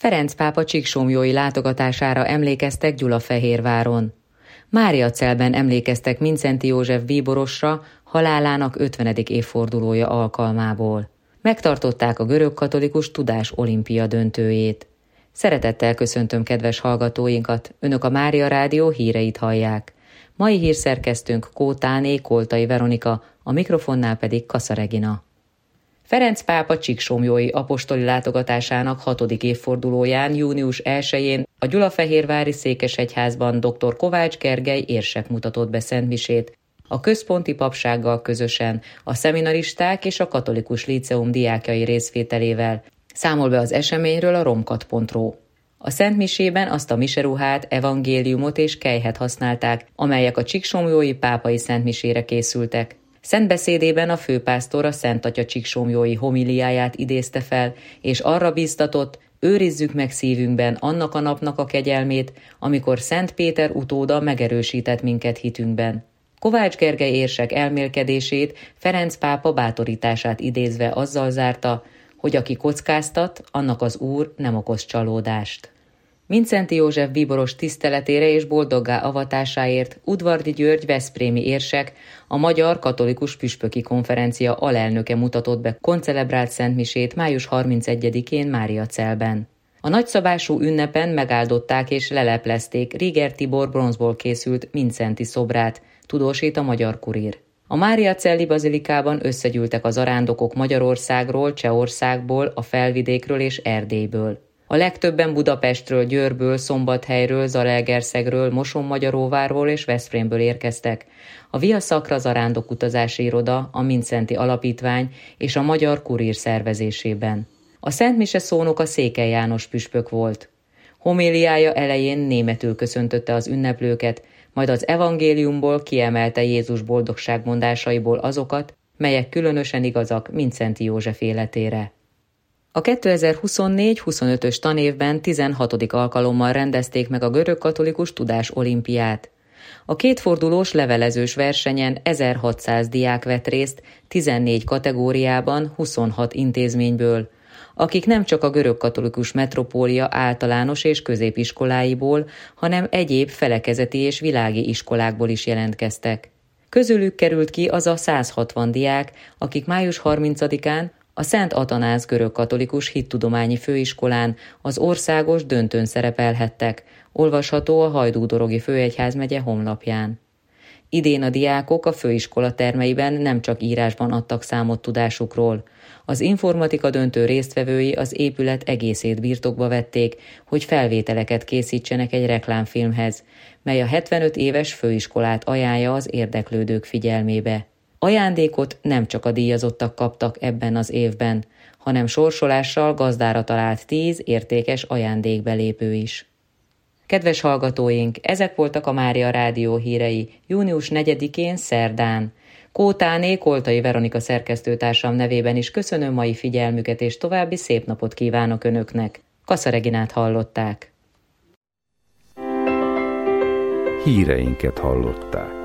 Ferenc pápa csíksomlyói látogatására emlékeztek Gyulafehérváron. Máriacelben emlékeztek Mindszenty József bíborosra halálának 50. évfordulója alkalmából. Megtartották a görögkatolikus tudás olimpia döntőjét. Szeretettel köszöntöm kedves hallgatóinkat, Önök a Mária Rádió híreit hallják. Mai hírszerkesztőnk Kótáné Koltai Veronika, a mikrofonnál pedig Kassa Regina. Ferenc pápa csíksomlyói apostoli látogatásának 6. évfordulóján június 1-én a Gyulafehérvári székesegyházban dr. Kovács Gergely érsek mutatott be szentmisét, a központi papsággal közösen, a szeminaristák és a katolikus líceum diákjai részvételével. Számol be az eseményről a romkat.ro. A szentmisében azt a miseruhát, evangéliumot és kelyhet használták, amelyek a csíksomlyói pápai szentmisére készültek. Szentbeszédében a főpásztor a Szent Atya csíksomlyói homiliáját idézte fel, és arra bíztatott, őrizzük meg szívünkben annak a napnak a kegyelmét, amikor Szent Péter utóda megerősített minket hitünkben. Kovács Gergely érsek elmélkedését Ferenc pápa bátorítását idézve azzal zárta, hogy aki kockáztat, annak az Úr nem okoz csalódást. Mindszenty József bíboros tiszteletére és boldoggá avatásáért Udvardy György veszprémi érsek, a Magyar Katolikus Püspöki Konferencia alelnöke mutatott be koncelebrált szentmisét május 31-én Máriacelben. A nagyszabású ünnepen megáldották és leleplezték Riger Tibor bronzból készült Mindszenty szobrát, tudósít a Magyar Kurír. A Máriacelli bazilikában összegyűltek az arándokok Magyarországról, Csehországból, a Felvidékről és Erdélyből. A legtöbben Budapestről, Győrből, Szombathelyről, Zalaegerszegről, Mosonmagyaróvárról és Veszprémből érkeztek. A Via Sacra zarándokutazási iroda, a Mindszenty Alapítvány és a Magyar Kurír szervezésében. A Szent Mise szónoka Székely János püspök volt. Homéliája elején németül köszöntötte az ünneplőket, majd az evangéliumból kiemelte Jézus boldogságmondásaiból azokat, melyek különösen igazak Mindszenty József életére. A 2024-25-ös tanévben 16. alkalommal rendezték meg a görögkatolikus tudás olimpiát. A kétfordulós levelezős versenyen 1600 diák vett részt 14 kategóriában 26 intézményből, akik nem csak a görögkatolikus metropólia általános és középiskoláiból, hanem egyéb felekezeti és világi iskolákból is jelentkeztek. Közülük került ki az a 160 diák, akik május 30-án a Szent Atanáz görögkatolikus hittudományi főiskolán az országos döntőn szerepelhettek, olvasható a Hajdú-dorogi főegyházmegye honlapján. Idén a diákok a főiskola termeiben nem csak írásban adtak számot tudásukról. Az informatika döntő résztvevői az épület egészét birtokba vették, hogy felvételeket készítsenek egy reklámfilmhez, mely a 75 éves főiskolát ajánlja az érdeklődők figyelmébe. Ajándékot nem csak a díjazottak kaptak ebben az évben, hanem sorsolással gazdára talált 10 értékes ajándékbelépő is. Kedves hallgatóink, ezek voltak a Mária Rádió hírei június 4-én szerdán. Kótáné Koltai Veronika szerkesztőtársam nevében is köszönöm mai figyelmüket, és további szép napot kívánok Önöknek. Kassa Reginát hallották. Híreinket hallották.